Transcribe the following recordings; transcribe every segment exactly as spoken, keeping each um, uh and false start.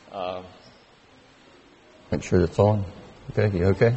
Uh, make sure that's on. Okay, you okay?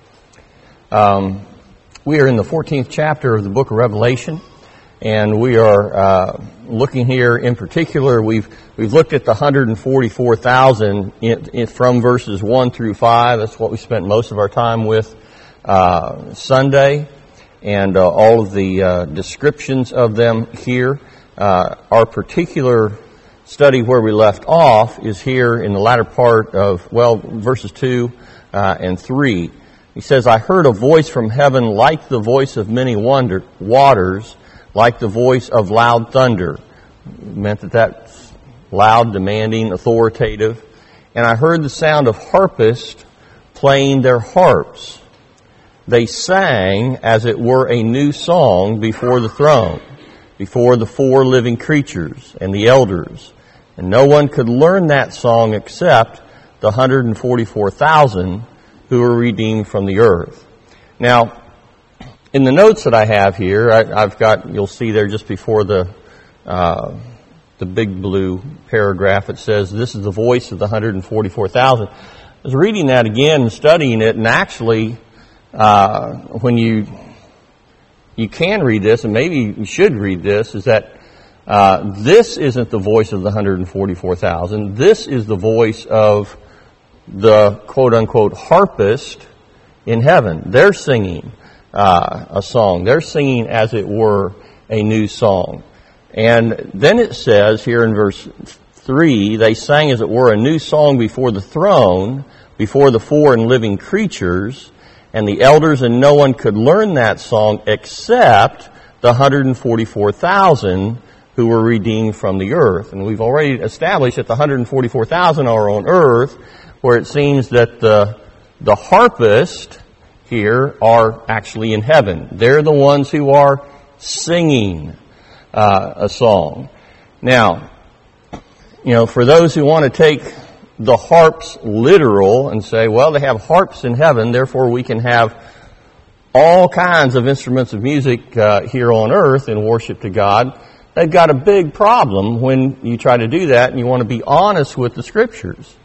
Um, we are in the fourteenth chapter of the book of Revelation, and we are uh, looking here in particular. We've we've looked at the one hundred forty-four thousand in, in, from verses one through five. That's what we spent most of our time with uh, Sunday, and uh, all of the uh, descriptions of them here. Uh, our particular study where we left off is here in the latter part of, well, verses two uh, and three. He says, I heard a voice from heaven like the voice of many wonder, waters, like the voice of loud thunder. It meant that that's loud, demanding, authoritative. And I heard the sound of harpists playing their harps. They sang as it were a new song before the throne, before the four living creatures and the elders. And no one could learn that song except the one hundred forty-four thousand who were redeemed from the earth. Now, in the notes that I have here, I, I've got, you'll see there just before the uh, the big blue paragraph, it says, this is the voice of the one hundred forty-four thousand. I was reading that again and studying it, and actually, uh, when you you can read this, and maybe you should read this, is that uh, this isn't the voice of the one hundred forty-four thousand. This is the voice of the quote-unquote harpist in heaven. They're singing uh, a song. They're singing as it were a new song. And then it says here in verse three, they sang as it were a new song before the throne, before the four and living creatures, and the elders, and no one could learn that song except the one hundred forty-four thousand who were redeemed from the earth. And we've already established that the one hundred forty-four thousand are on earth, where it seems that the the harpists here are actually in heaven. They're the ones who are singing uh, a song. Now, you know, for those who want to take the harps literal and say, well, they have harps in heaven, therefore we can have all kinds of instruments of music uh, here on earth in worship to God, they've got a big problem when you try to do that and you want to be honest with the Scriptures.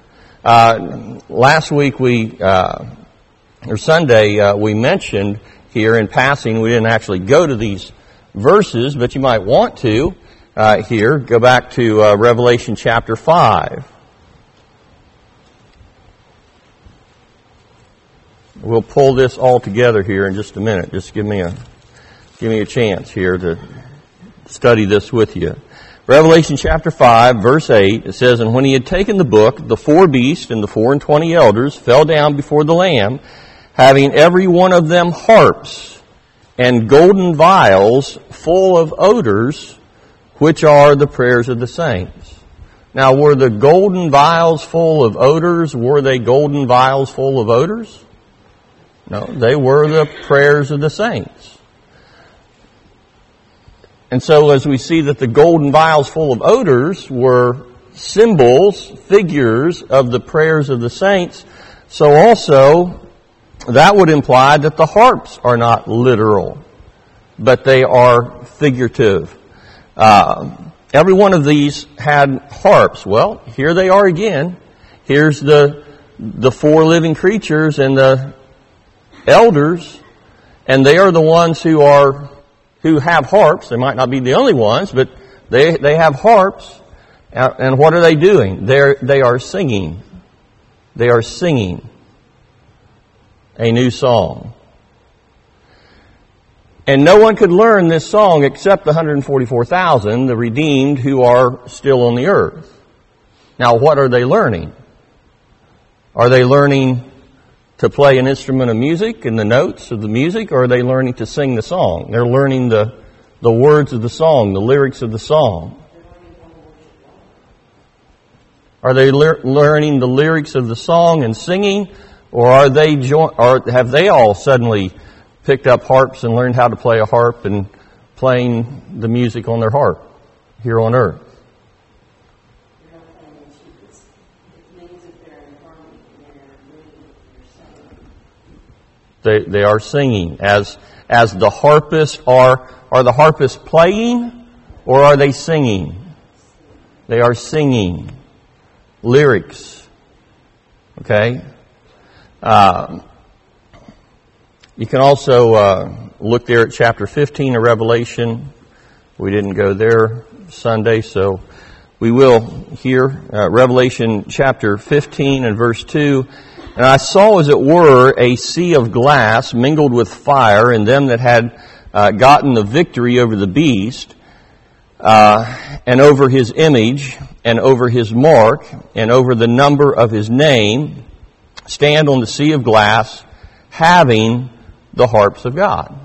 Uh, last week we, uh, or Sunday, uh, we mentioned here in passing, we didn't actually go to these verses, but you might want to uh, here. Go back to uh, Revelation chapter five. We'll pull this all together here in just a minute. Just give me a give me a chance here to study this with you. Revelation chapter five, verse eight, it says, And when he had taken the book, the four beasts and the four and twenty elders fell down before the Lamb, having every one of them harps and golden vials full of odors, which are the prayers of the saints. Now, were the golden vials full of odors, were they golden vials full of odors? No, they were the prayers of the saints. And so as we see that the golden vials full of odors were symbols, figures of the prayers of the saints, so also that would imply that the harps are not literal, but they are figurative. Uh, every one of these had harps. Well, here they are again. Here's the the four living creatures and the elders, and they are the ones who are who have harps. They might not be the only ones, but they they have harps. And what are they doing? They they are singing. They are singing a new song. And no one could learn this song except the one hundred forty-four thousand, the redeemed who are still on the earth. Now, what are they learning? Are they learning to play an instrument of music and the notes of the music, or are they learning to sing the song? They're learning the, the words of the song, the lyrics of the song. Are they le- learning the lyrics of the song and singing, or are they jo- or have they all suddenly picked up harps and learned how to play a harp and playing the music on their harp here on earth? They they are singing as as the harpists are are the harpists playing, or are they singing? They are singing. lyrics. Okay? Uh, you can also uh, look there at chapter fifteen of Revelation. We didn't go there Sunday, so we will here. Uh, Revelation chapter fifteen and verse two. And I saw, as it were, a sea of glass mingled with fire, and them that had uh, gotten the victory over the beast, uh, and over his image, and over his mark, and over the number of his name, stand on the sea of glass, having the harps of God.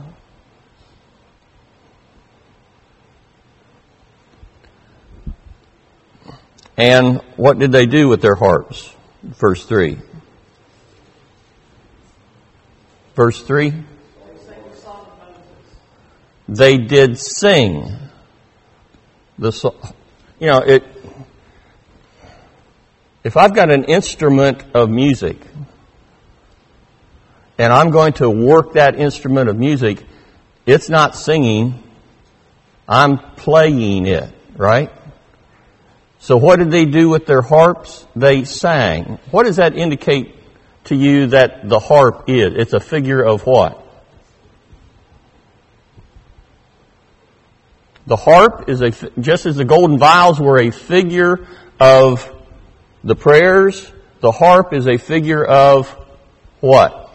And what did they do with their harps? Verse three. Verse three. They did sing the song. You know, it. If I've got an instrument of music, and I'm going to work that instrument of music, it's not singing, I'm playing it, right? So what did they do with their harps? They sang. What does that indicate to you that the harp is? It's a figure of what? The harp is a, just as the golden vials were a figure of the prayers, the harp is a figure of what?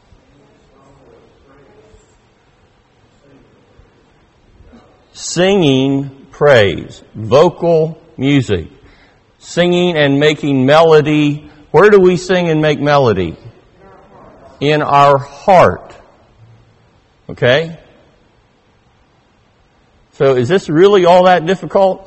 Singing praise, vocal music, singing and making melody. Where do we sing and make melody? In our heart. Okay? So is this really all that difficult?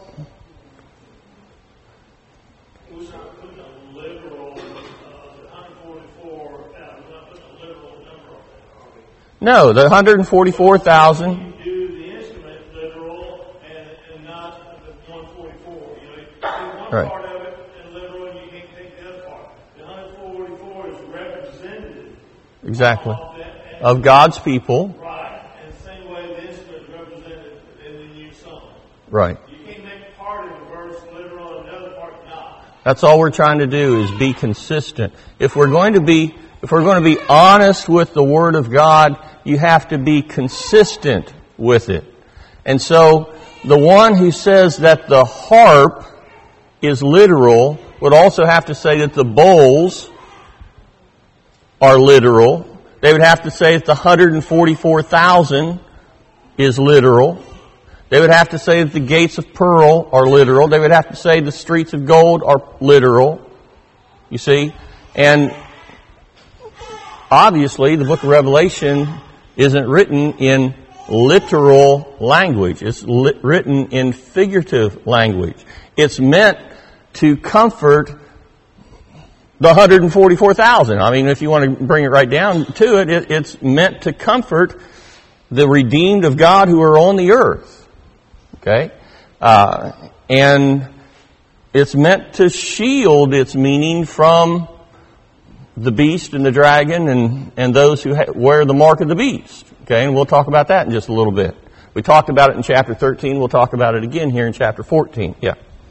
No, the one hundred forty-four thousand. Right. Right. Part of it and literal, and you can't take the other part. The one hundred forty-four is representative. Exactly. Of, that, Of God's people. Right. And the same way the instrument is represented in the new song. Right. You can't make part of the verse literal and the other part not. That's all we're trying to do is be consistent. If we're going to be, if we're going to be honest with the Word of God, you have to be consistent with it. And so, the one who says that the harp is literal would also have to say that the bowls are literal. They would have to say that the one hundred forty-four thousand is literal. They would have to say that the gates of pearl are literal. They would have to say the streets of gold are literal. You see? And obviously the book of Revelation isn't written in literal language. It's lit- written in figurative language. It's meant to comfort the one hundred forty-four thousand. I mean, if you want to bring it right down to it, it, it's meant to comfort the redeemed of God who are on the earth. Okay? Uh, and it's meant to shield its meaning from the beast and the dragon and, and those who ha- wear the mark of the beast. Okay? And we'll talk about that in just a little bit. We talked about it in chapter thirteen. We'll talk about it again here in chapter fourteen. Yeah.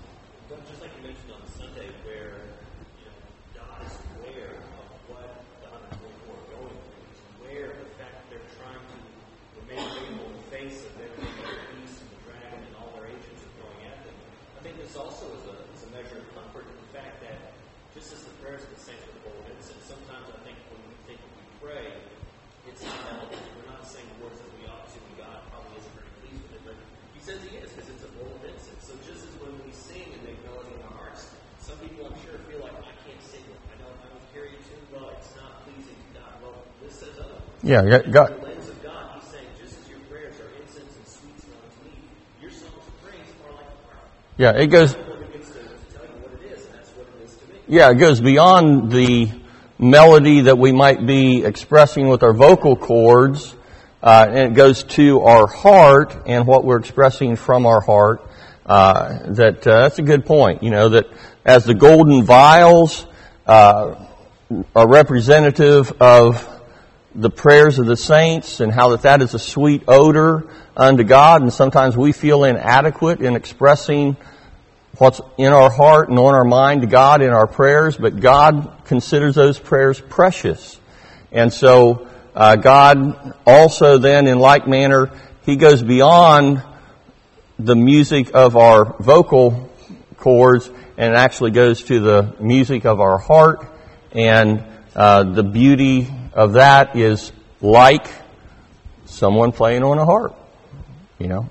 Yeah, God. The lens of God, He's saying, just as your prayers are incense and sweet smell to me, your songs of praise are like fire. Yeah, it goes. I'm the one who gets to, to tell you what it is, and that's what it is to me. Yeah, it goes beyond the melody that we might be expressing with our vocal cords, uh, and it goes to our heart and what we're expressing from our heart. Uh, that uh, that's a good point. You know, that as the golden vials uh, are representative of the prayers of the saints and how that that is a sweet odor unto God, and sometimes we feel inadequate in expressing what's in our heart and on our mind to God in our prayers, but God considers those prayers precious. And so uh, God also then, in like manner, He goes beyond the music of our vocal cords and actually goes to the music of our heart. And uh, the beauty of that is like someone playing on a harp, you know.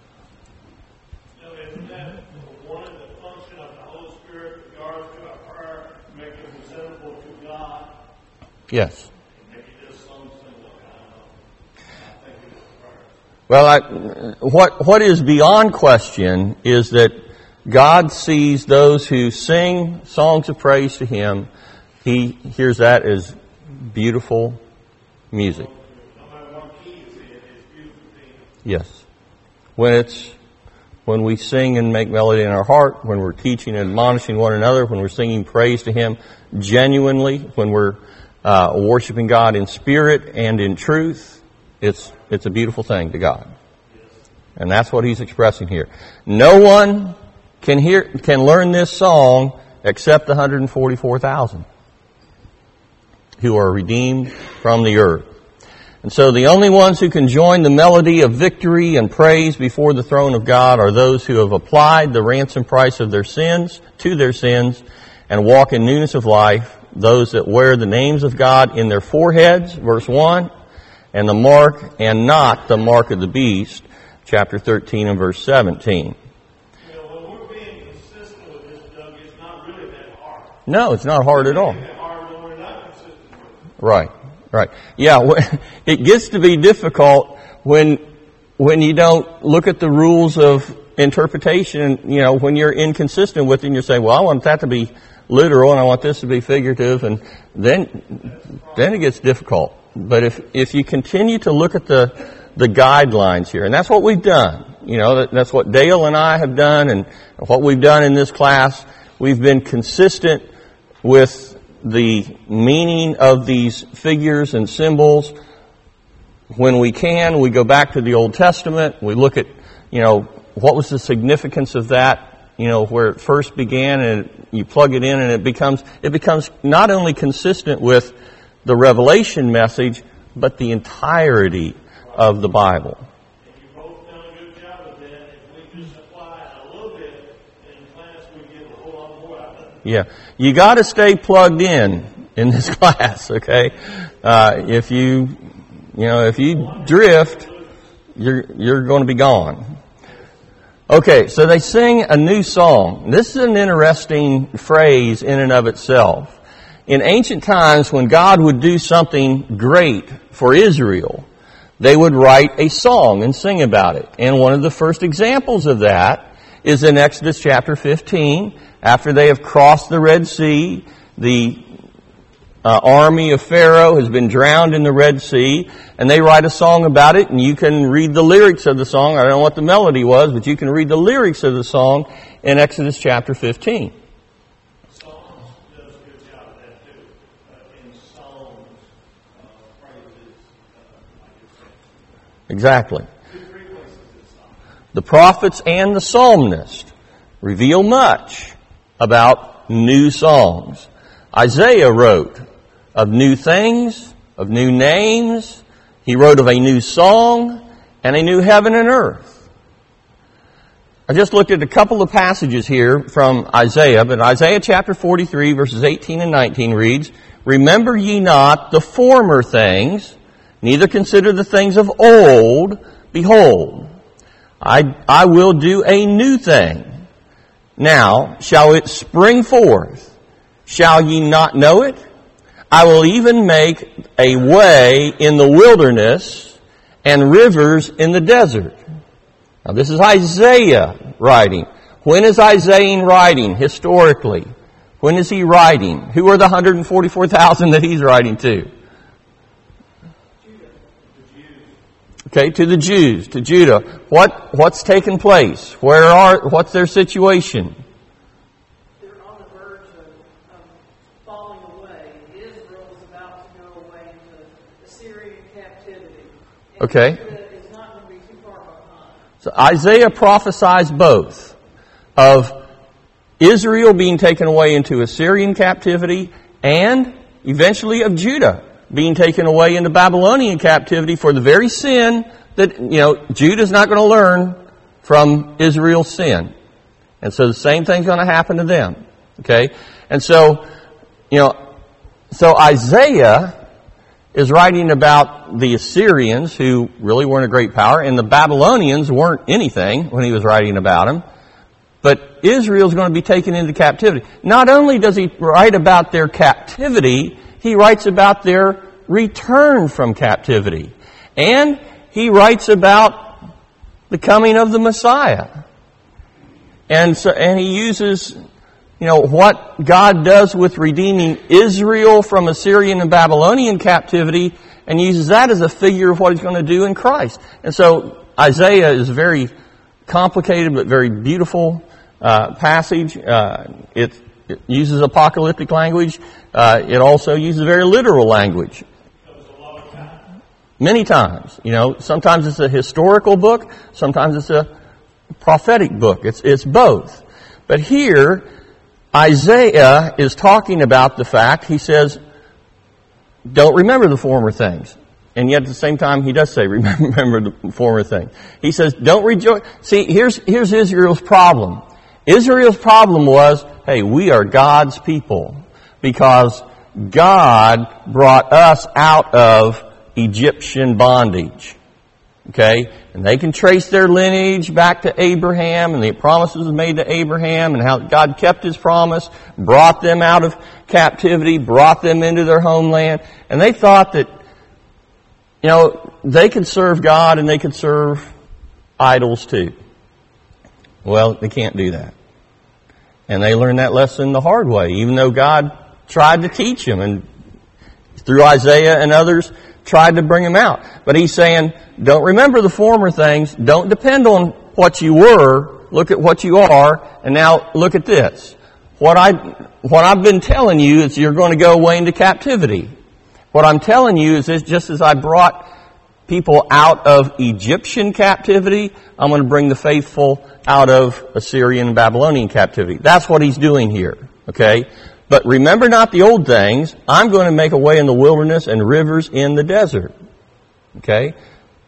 So isn't that one of the functions of the Holy Spirit with regards to our prayer, make it presentable to God? Yes. Maybe just some symbol, I don't know. I think it's prayer. Well, I, what what is beyond question is that God sees those who sing songs of praise to Him. He hears that as beautiful music. No matter what key it's in, it's beautiful to Him. Yes. When it's when we sing and make melody in our heart, when we're teaching and admonishing one another, when we're singing praise to Him genuinely, when we're uh, worshiping God in spirit and in truth, it's it's a beautiful thing to God. And that's what He's expressing here. No one can hear can learn this song except the one hundred forty-four thousand who are redeemed from the earth. And so the only ones who can join the melody of victory and praise before the throne of God are those who have applied the ransom price of their sins to their sins and walk in newness of life, those that wear the names of God in their foreheads, verse one, and the mark and not the mark of the beast, chapter thirteen and verse seventeen. You know, when we're being consistent with this, Doug, it's not really that hard. No, it's not hard at all. It's that hard when we're not consistent with it. Right, right. Yeah, it gets to be difficult when when you don't look at the rules of interpretation. You know, when you're inconsistent with it and you're saying, well, I want that to be literal and I want this to be figurative, and then then it gets difficult. But if if you continue to look at the the guidelines here, and that's what we've done. You know, that, that's what Dale and I have done, and what we've done in this class. We've been consistent with the meaning of these figures and symbols. When we can, we go back to the Old Testament. We look at, you know, what was the significance of that, you know, where it first began, and you plug it in, and it becomes it becomes not only consistent with the Revelation message, but the entirety of the Bible. And you both done a good job of that. If we just apply it a little bit in class, we get a whole lot more out of it. Yeah, you got to stay plugged in in this class, okay? Uh, if you, you know, if you drift, you're you're going to be gone. Okay, so they sing a new song. This is an interesting phrase in and of itself. In ancient times, when God would do something great for Israel, they would write a song and sing about it. And one of the first examples of that is in Exodus chapter fifteen. After they have crossed the Red Sea, the uh, army of Pharaoh has been drowned in the Red Sea, and they write a song about it, and you can read the lyrics of the song. I don't know what the melody was, but you can read the lyrics of the song in Exodus chapter fifteen. Psalms does a good job of that too. Uh, in Psalms, uh, praises, uh, like you said. Exactly. Two, three places in Psalms. The prophets and the psalmist reveal much about new songs. Isaiah wrote of new things, of new names. He wrote of a new song and a new heaven and earth. I just looked at a couple of passages here from Isaiah, but Isaiah chapter forty-three, verses eighteen and nineteen reads, "Remember ye not the former things, neither consider the things of old. Behold, I, I will do a new thing. Now shall it spring forth? Shall ye not know it? I will even make a way in the wilderness and rivers in the desert." Now this is Isaiah writing. When is Isaiah writing historically? When is he writing? Who are the one hundred forty-four thousand that he's writing to? Okay, to the Jews, to Judah. What what's taken place? Where are what's their situation? They're on the verge of, of falling away. Israel is about to go away into Assyrian captivity. And Okay. Judah is not going to be too far behind. So Isaiah prophesies both of Israel being taken away into Assyrian captivity, and eventually of Judah being taken away into Babylonian captivity for the very sin that, you know, Judah's not going to learn from Israel's sin. And so the same thing's going to happen to them. Okay? And so, you know, so Isaiah is writing about the Assyrians, who really weren't a great power, and the Babylonians weren't anything when he was writing about them. But Israel's going to be taken into captivity. Not only does he write about their captivity, he writes about their return from captivity. And he writes about the coming of the Messiah. And so, and he uses, you know, what God does with redeeming Israel from Assyrian and Babylonian captivity, and uses that as a figure of what he's going to do in Christ. And so Isaiah is a very complicated but very beautiful uh, passage. Uh, it, it uses apocalyptic language. Uh, it also uses very literal language. Many times. You know, sometimes it's a historical book, sometimes it's a prophetic book. It's, it's both. But here, Isaiah is talking about the fact, he says, don't remember the former things. And yet at the same time, he does say, remember the former things. He says, don't rejoice. See, here's, here's Israel's problem. Israel's problem was, hey, we are God's people because God brought us out of Egyptian bondage. Okay? And they can trace their lineage back to Abraham and the promises made to Abraham and how God kept His promise, brought them out of captivity, brought them into their homeland. And they thought that, you know, they could serve God and they could serve idols too. Well, they can't do that. And they learned that lesson the hard way, even though God tried to teach them and through Isaiah and others tried to bring them out. But he's saying, don't remember the former things. Don't depend on what you were. Look at what you are. And now look at this. What I, what I've been telling you is you're going to go away into captivity. What I'm telling you is this, just as I brought people out of Egyptian captivity, I'm going to bring the faithful out of Assyrian and Babylonian captivity. That's what he's doing here. Okay? But remember not the old things. I'm going to make a way in the wilderness and rivers in the desert. Okay?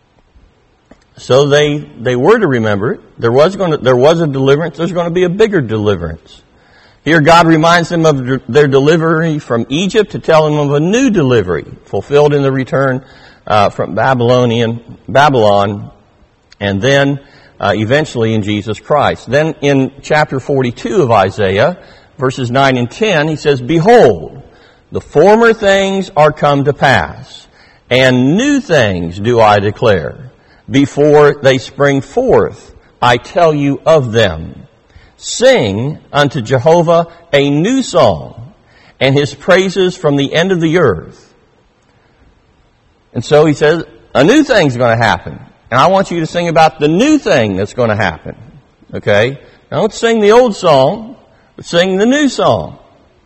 So they, they were to remember it. There was going to, there was a deliverance. There's going to be a bigger deliverance. Here God reminds them of their delivery from Egypt to tell them of a new delivery fulfilled in the return uh, from Babylonian, Babylon, and then uh, eventually in Jesus Christ. Then in chapter forty-two of Isaiah, verses nine and ten, he says, behold, the former things are come to pass, and new things do I declare. Before they spring forth, I tell you of them. Sing unto Jehovah a new song, and His praises from the end of the earth. And so he says, a new thing's going to happen. And I want you to sing about the new thing that's going to happen. Okay? Now don't sing the old song, but sing the new song.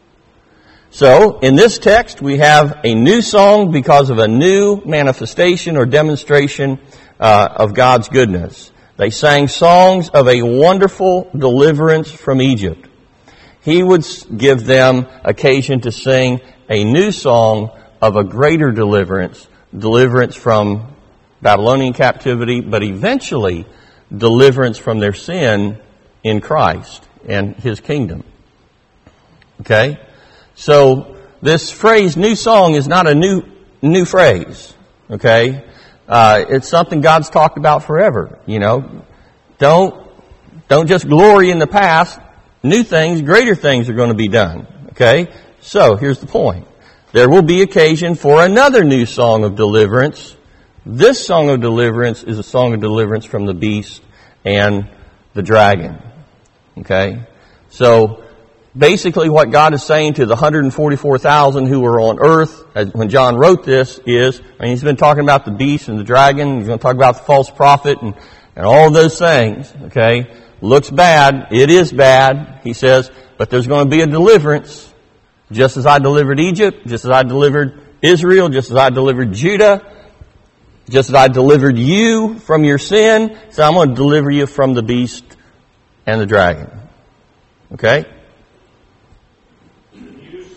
So, in this text, we have a new song because of a new manifestation or demonstration uh, of God's goodness. They sang songs of a wonderful deliverance from Egypt. He would give them occasion to sing a new song of a greater deliverance, deliverance from Babylonian captivity, but eventually deliverance from their sin in Christ and His kingdom. Okay? So, this phrase, new song, is not a new, new phrase. Okay? Uh, it's something God's talked about forever. You know, don't, don't just glory in the past. New things, greater things are going to be done. Okay? So, here's the point. There will be occasion for another new song of deliverance. This song of deliverance is a song of deliverance from the beast and the dragon. Okay? So, basically what God is saying to the one hundred forty-four thousand who were on earth as, when John wrote this is, I mean, he's been talking about the beast and the dragon. He's going to talk about the false prophet and, and all of those things. Okay? Looks bad. It is bad, he says, but there's going to be a deliverance. Just as I delivered Egypt, just as I delivered Israel, just as I delivered Judah, just as I delivered you from your sin, so I'm going to deliver you from the beast and the dragon. Okay?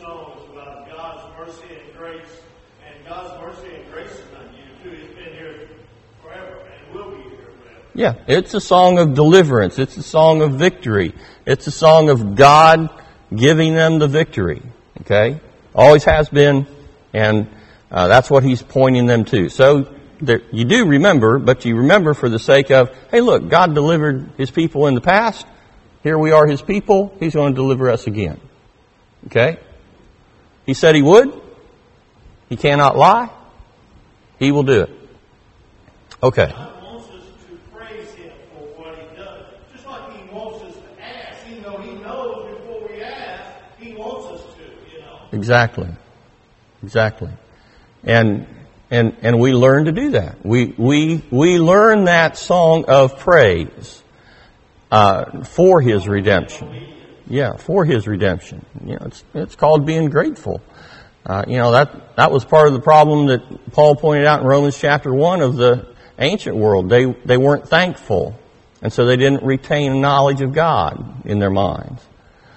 songs about God's mercy and grace, and God's mercy and grace is not new too. It's been here forever and will be here forever. Yeah, it's a song of deliverance. It's a song of victory. It's a song of God giving them the victory. Okay? Always has been, and uh, that's what he's pointing them to. So there, you do remember, but you remember for the sake of, hey, look, God delivered his people in the past. Here we are his people. He's going to deliver us again. Okay? He said he would. He cannot lie. He will do it. Okay. God wants us to praise him for what he does. Just like he wants us to ask, even though he knows before we ask, he wants us to, you know. Exactly. Exactly. And and and we learn to do that. We we we learn that song of praise uh, for his redemption. Yeah, for his redemption. You know, it's it's called being grateful. Uh, you know, that that was part of the problem that Paul pointed out in Romans chapter one of the ancient world. They they weren't thankful, and so they didn't retain knowledge of God in their minds.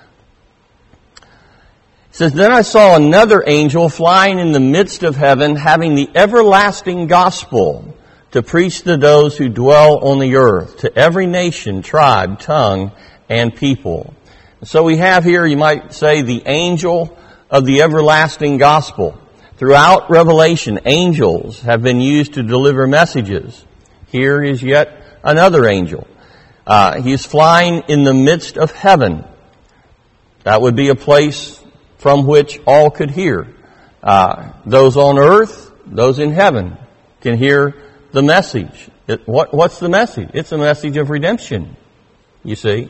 It says, then I saw another angel flying in the midst of heaven, having the everlasting gospel to preach to those who dwell on the earth, to every nation, tribe, tongue, and people. So we have here, you might say, the angel of the everlasting gospel. Throughout Revelation, angels have been used to deliver messages. Here is yet another angel. Uh, he is flying in the midst of heaven. That would be a place from which all could hear. Uh, those on earth, those in heaven can hear the message. It, what, what's the message? It's a message of redemption, you see.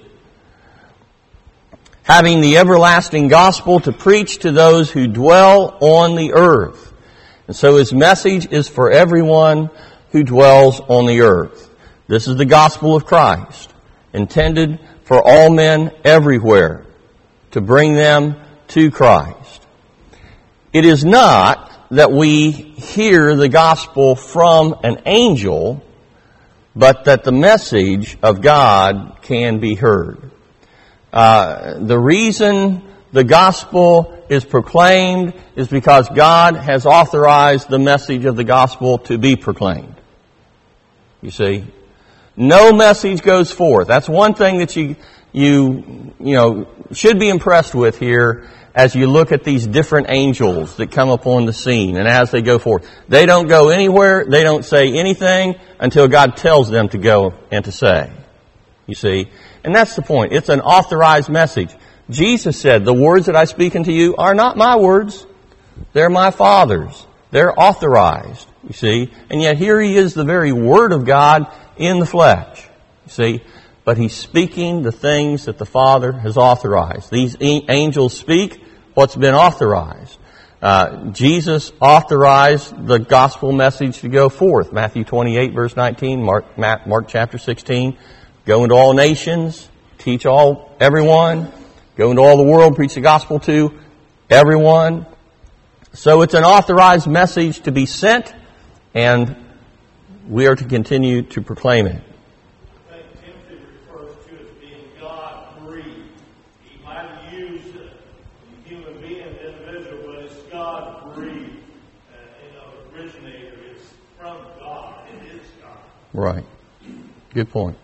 Having the everlasting gospel to preach to those who dwell on the earth. And so his message is for everyone who dwells on the earth. This is the gospel of Christ, intended for all men everywhere, to bring them to Christ. It is not that we hear the gospel from an angel, but that the message of God can be heard. Uh, the reason the gospel is proclaimed is because God has authorized the message of the gospel to be proclaimed. You see? No message goes forth. That's one thing that you, you, you know, should be impressed with here as you look at these different angels that come upon the scene and as they go forth. They don't go anywhere, they don't say anything until God tells them to go and to say. You see? And that's the point. It's an authorized message. Jesus said, the words that I speak unto you are not my words. They're my Father's. They're authorized. You see? And yet here he is, the very Word of God in the flesh. You see? But he's speaking the things that the Father has authorized. These angels speak what's been authorized. Uh, Jesus authorized the gospel message to go forth. Matthew twenty-eight, verse nineteen, Mark, Mark chapter sixteen. Go into all nations, teach all, everyone. Go into all the world, preach the gospel to everyone. So it's an authorized message to be sent, and we are to continue to proclaim it. I think Timothy refers to it as being God-breathed. He might have used a human being, individual, but it's God-breathed. Uh, you know, originator is from God. It is God. Right. Good point.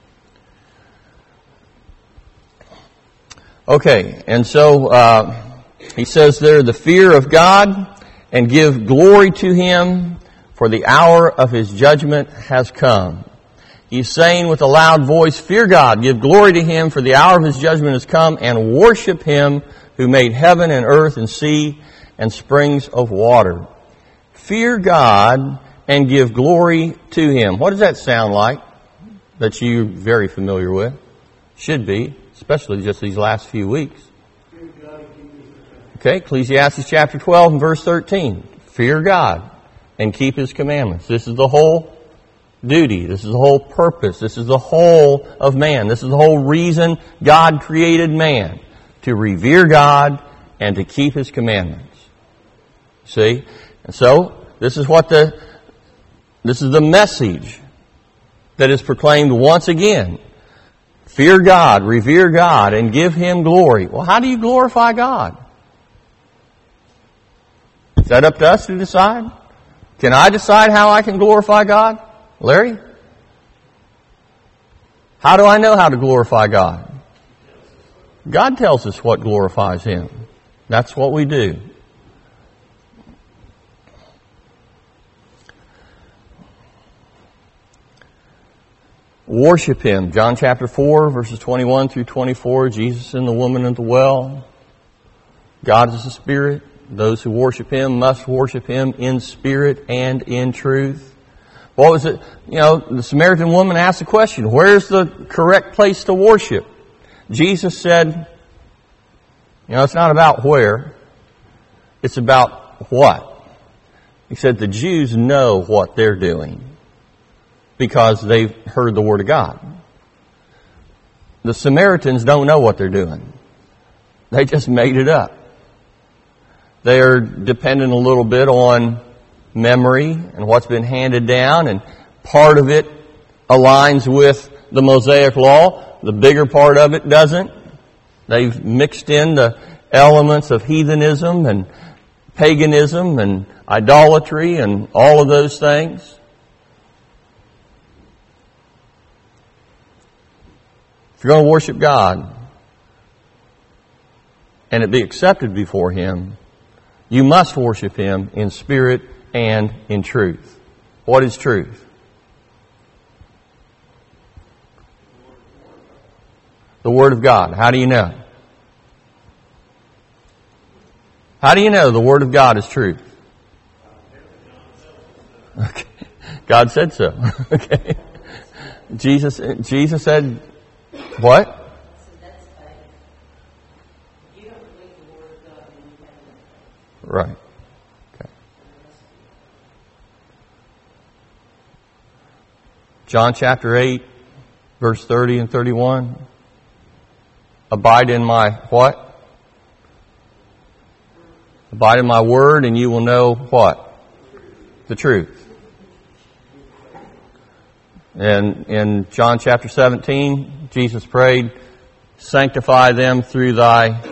Okay, and so uh, he says there, the fear of God, and give glory to him, for the hour of his judgment has come. He's saying with a loud voice, fear God, give glory to him, for the hour of his judgment has come, and worship him who made heaven and earth and sea and springs of water. Fear God and give glory to him. What does that sound like that you're very familiar with? Should be. Especially just these last few weeks. Okay, Ecclesiastes chapter twelve and verse thirteen. Fear God and keep his commandments. This is the whole duty. This is the whole purpose. This is the whole of man. This is the whole reason God created man. To revere God and to keep his commandments. See? And so, this is what the, this is the message that is proclaimed once again. Fear God, revere God, and give him glory. Well, how do you glorify God? that up to us to decide? Can I decide how I can glorify God? Larry? How do I know how to glorify God? God tells us what glorifies Him. That's what we do. Worship Him. John chapter four, verses twenty-one through twenty-four. Jesus and the woman at the well. God is a spirit. Those who worship Him must worship Him in spirit and in truth. What was it? You know, the Samaritan woman asked the question, where's the correct place to worship? Jesus said, you know, it's not about where. It's about what. He said the Jews know what they're doing because they've heard the Word of God. The Samaritans don't know what they're doing. They just made it up. They are dependent a little bit on memory and what's been handed down, and part of it aligns with the Mosaic Law. The bigger part of it doesn't. They've mixed in the elements of heathenism and paganism and idolatry and all of those things. If you're going to worship God and it be accepted before Him, you must worship Him in spirit and in truth. What is truth? The Word of God. How do you know? How do you know the Word of God is truth? Okay. God said so. Okay. Jesus, Jesus said, what? Right. Okay. John chapter eight, verse thirty and thirty-one. Abide in my what? Abide in my word and you will know what? The truth. And in John chapter seventeen, Jesus prayed, sanctify them through thy,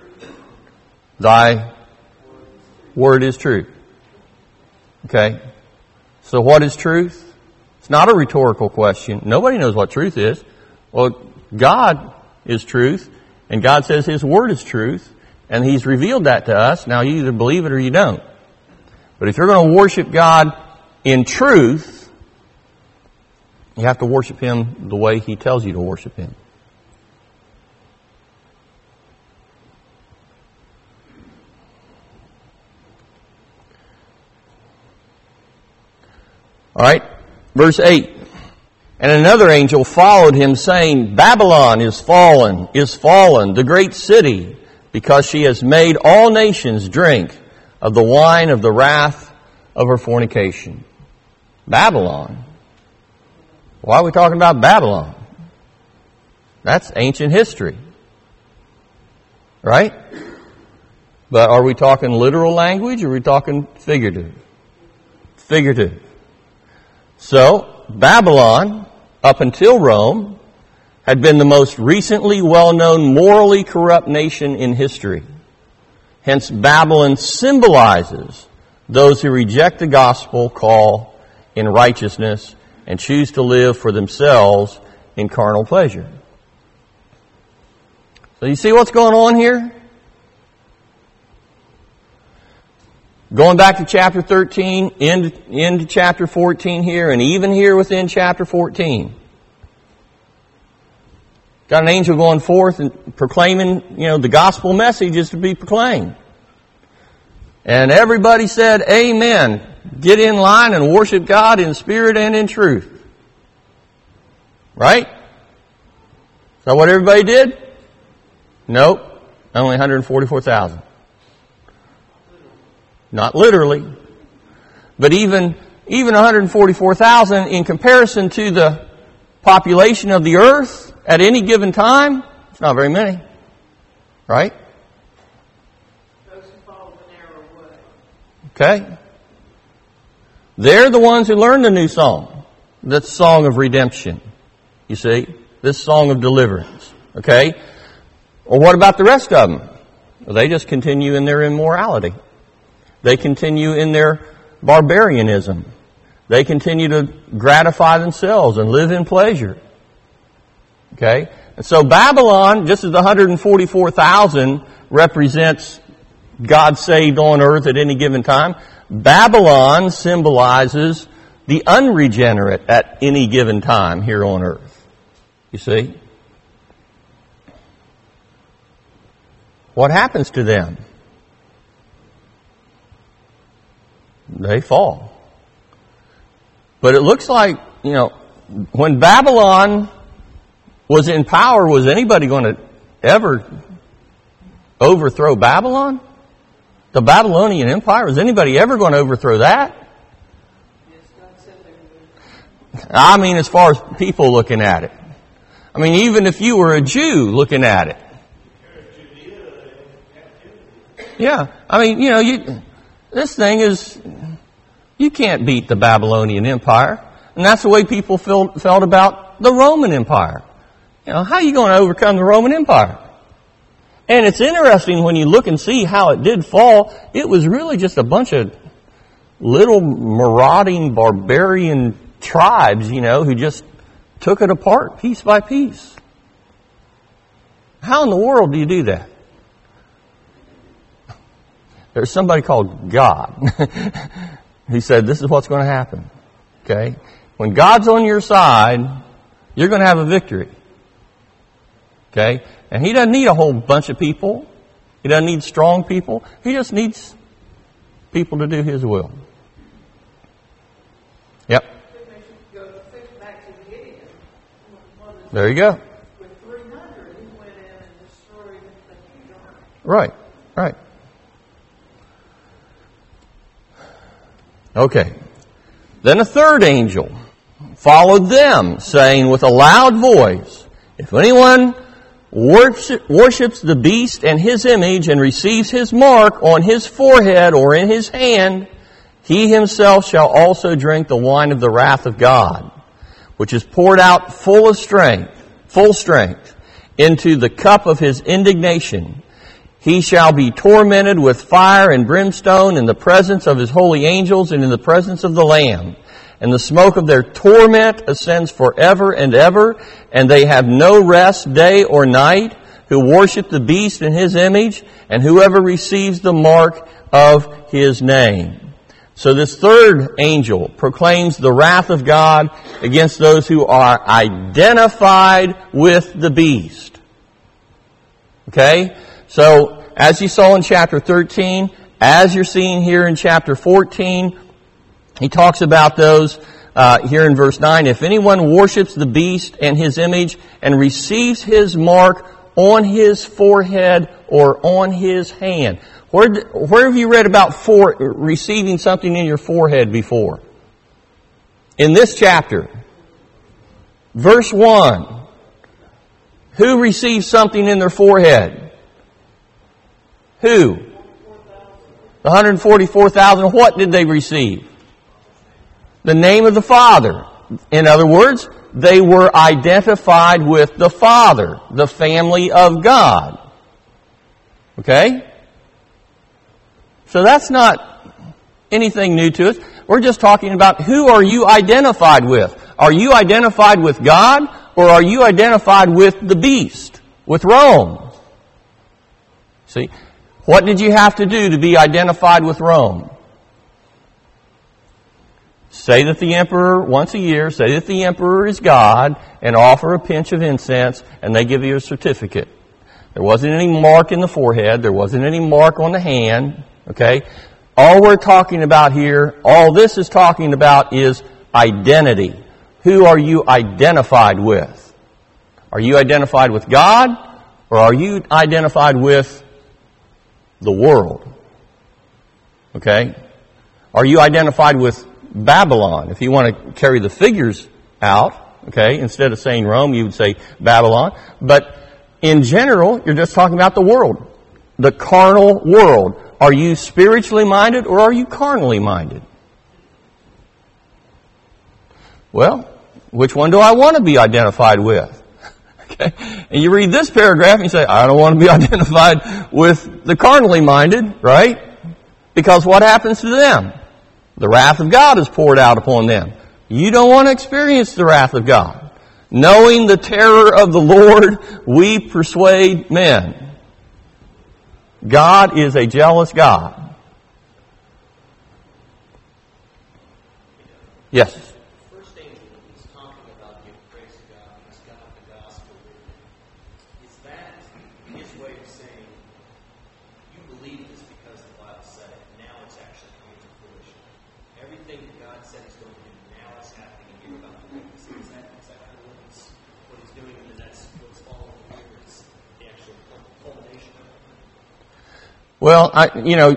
thy word is truth. Okay? So what is truth? It's not a rhetorical question. Nobody knows what truth is. Well, God is truth, and God says His word is truth, and He's revealed that to us. Now you either believe it or you don't. But if you're going to worship God in truth, you have to worship Him the way He tells you to worship Him. All right, verse eight. And another angel followed him, saying, Babylon is fallen, is fallen, the great city, because she has made all nations drink of the wine of the wrath of her fornication. Babylon. Why are we talking about Babylon? That's ancient history. Right? But are we talking literal language or are we talking figurative? Figurative. So, Babylon, up until Rome, had been the most recently well-known morally corrupt nation in history. Hence, Babylon symbolizes those who reject the gospel call in righteousness and choose to live for themselves in carnal pleasure. So you see what's going on here? Going back to chapter thirteen, into, into chapter fourteen here, and even here within chapter fourteen. Got an angel going forth and proclaiming, you know, the gospel message is to be proclaimed. And everybody said, amen. Get in line and worship God in spirit and in truth. Right? Is that what everybody did? Nope. Only one hundred forty-four thousand. Not literally. But even, even one hundred forty-four thousand in comparison to the population of the earth at any given time, it's not very many. Right? Those who follow the narrow way. Okay. They're the ones who learned the new song. The song of redemption. You see? This song of deliverance. Okay? Well, what about the rest of them? Well, they just continue in their immorality. They continue in their barbarianism. They continue to gratify themselves and live in pleasure. Okay? And so Babylon, just as the one hundred forty-four thousand represents God saved on earth at any given time, Babylon symbolizes the unregenerate at any given time here on earth. You see? What happens to them? They fall. But it looks like, you know, when Babylon was in power, was anybody going to ever overthrow Babylon? The Babylonian Empire? Was anybody ever going to overthrow that? I mean, as far as people looking at it. I mean, even if you were a Jew looking at it. Yeah. I mean, you know, you, this thing is, you can't beat the Babylonian Empire. And that's the way people feel, felt about the Roman Empire. You know, how are you going to overcome the Roman Empire? And it's interesting when you look and see how it did fall. It was really just a bunch of little marauding barbarian tribes, you know, who just took it apart piece by piece. How in the world do you do that? There's somebody called God who said this is what's going to happen. Okay? When God's on your side, you're going to have a victory. Okay? And He doesn't need a whole bunch of people. He doesn't need strong people. He just needs people to do His will. Yep. There you go. With three hundred, he went in and destroyed the huge army. Right, right. Okay. Then a third angel followed them, saying with a loud voice, if anyone worship, worships the beast and his image and receives his mark on his forehead or in his hand, he himself shall also drink the wine of the wrath of God, which is poured out full of strength, full strength, into the cup of His indignation. He shall be tormented with fire and brimstone in the presence of His holy angels and in the presence of the Lamb. And the smoke of their torment ascends forever and ever, and they have no rest day or night, who worship the beast in his image, and whoever receives the mark of his name. So this third angel proclaims the wrath of God against those who are identified with the beast. Okay? So, as you saw in chapter thirteen, as you're seeing here in chapter fourteen, he talks about those uh, here in verse nine. If anyone worships the beast and his image and receives his mark on his forehead or on his hand. Where, where have you read about for, receiving something in your forehead before? In this chapter. Verse one. Who received something in their forehead? Who? The one hundred forty-four thousand. What did they receive? The name of the Father. In other words, they were identified with the Father, the family of God. Okay? So that's not anything new to us. We're just talking about who are you identified with? Are you identified with God, or are you identified with the beast, with Rome? See, what did you have to do to be identified with Rome? Say that the emperor, once a year, say that the emperor is God, and offer a pinch of incense, and they give you a certificate. There wasn't any mark in the forehead. There wasn't any mark on the hand. Okay? All we're talking about here, all this is talking about is identity. Who are you identified with? Are you identified with God, or are you identified with the world? Okay? Are you identified with Babylon? If you want to carry the figures out, okay, instead of saying Rome, you would say Babylon. But in general, you're just talking about the world. The carnal world. Are you spiritually minded, or are you carnally minded? Well, which one do I want to be identified with? Okay. And you read this paragraph and you say, I don't want to be identified with the carnally minded, right? Because what happens to them? The wrath of God is poured out upon them. You don't want to experience the wrath of God. Knowing the terror of the Lord, we persuade men. God is a jealous God. Yes? First angel is talking about giving praise to God, and he's got the gospel with him. Is that his way of saying, you believe this because the Bible said it, now it's actually coming to fruition? Everything that God said he's going to do, now it's happening, and you're about to witness it. Is that, is that kind of what he's, what he's doing, and that's what's following here, is the actual culmination of it? Well, I, you know,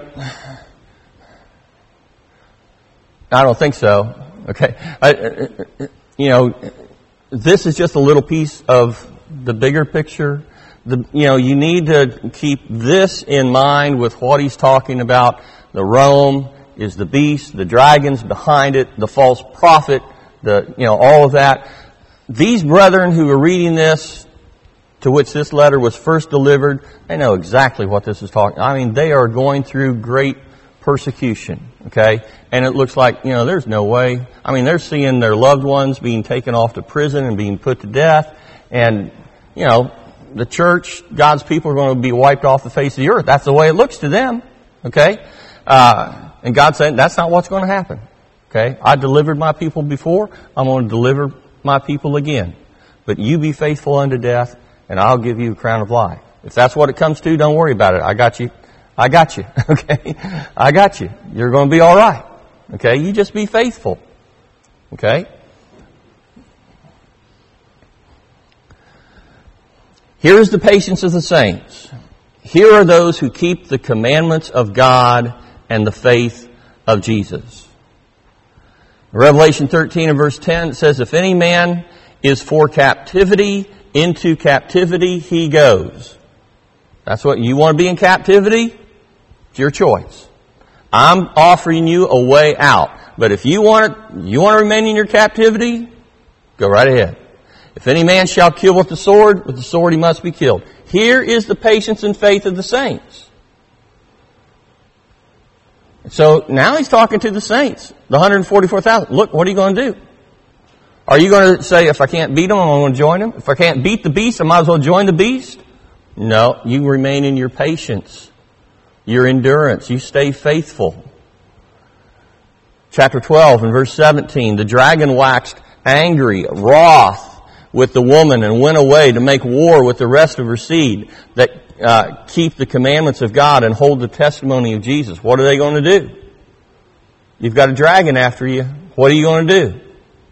I don't think so. Okay, I, you know, this is just a little piece of the bigger picture. The, you know, you need to keep this in mind with what he's talking about. The Rome is the beast, the dragons behind it, the false prophet, the, you know, all of that. These brethren who are reading this, to which this letter was first delivered, they know exactly what this is talking. I mean, they are going through great persecution, okay? And it looks like, you know, there's no way. I mean, they're seeing their loved ones being taken off to prison and being put to death. And, you know, the church, God's people are going to be wiped off the face of the earth. That's the way it looks to them, okay? Uh, and God said, that's not what's going to happen, okay? I delivered my people before. I'm going to deliver my people again. But you be faithful unto death, and I'll give you a crown of life. If that's what it comes to, don't worry about it. I got you. I got you, okay? I got you. You're going to be all right, okay? You just be faithful, okay? Here is the patience of the saints. Here are those who keep the commandments of God and the faith of Jesus. In Revelation thirteen and verse ten, it says, if any man is for captivity, into captivity he goes. That's what, you want to be in captivity? It's your choice. I'm offering you a way out. But if you want, you want to remain in your captivity, go right ahead. If any man shall kill with the sword, with the sword he must be killed. Here is the patience and faith of the saints. So now he's talking to the saints, the one hundred forty-four thousand. Look, what are you going to do? Are you going to say, if I can't beat them, I'm going to join them? If I can't beat the beast, I might as well join the beast? No, you remain in your patience, your endurance. You stay faithful. Chapter twelve and verse seventeen, the dragon waxed angry, wroth with the woman and went away to make war with the rest of her seed that uh, keep the commandments of God and hold the testimony of Jesus. What are they going to do? You've got a dragon after you. What are you going to do?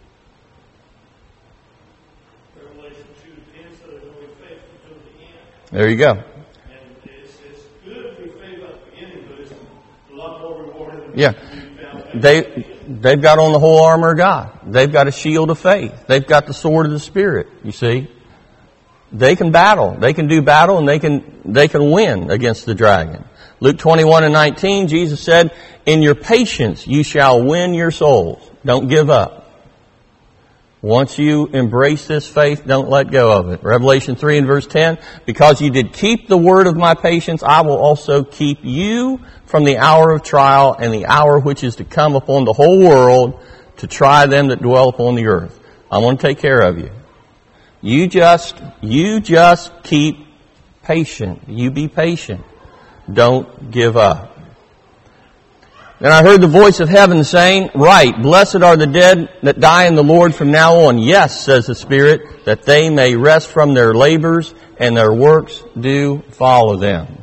There you go. And it's, it's good to be faithful at the beginning, but it's a lot more rewarding. Yeah. They, they've got on the whole armor of God. They've got a shield of faith. They've got the sword of the Spirit, you see. They can battle. They can do battle and they can, they can win against the dragon. Luke twenty-one and nineteen, Jesus said, in your patience you shall win your souls. Don't give up. Once you embrace this faith, don't let go of it. Revelation three and verse ten, because you did keep the word of my patience, I will also keep you from the hour of trial and the hour which is to come upon the whole world to try them that dwell upon the earth. I'm going to take care of you. You just, you just keep patient. You be patient. Don't give up. Then I heard the voice of heaven saying, right, blessed are the dead that die in the Lord from now on. Yes, says the Spirit, that they may rest from their labors and their works do follow them.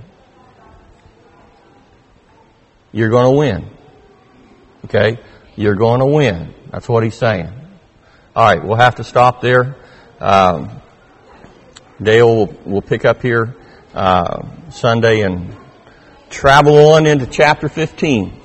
You're going to win. Okay? You're going to win. That's what he's saying. All right, we'll have to stop there. Um, Dale will, will pick up here uh, Sunday and travel on into chapter fifteen.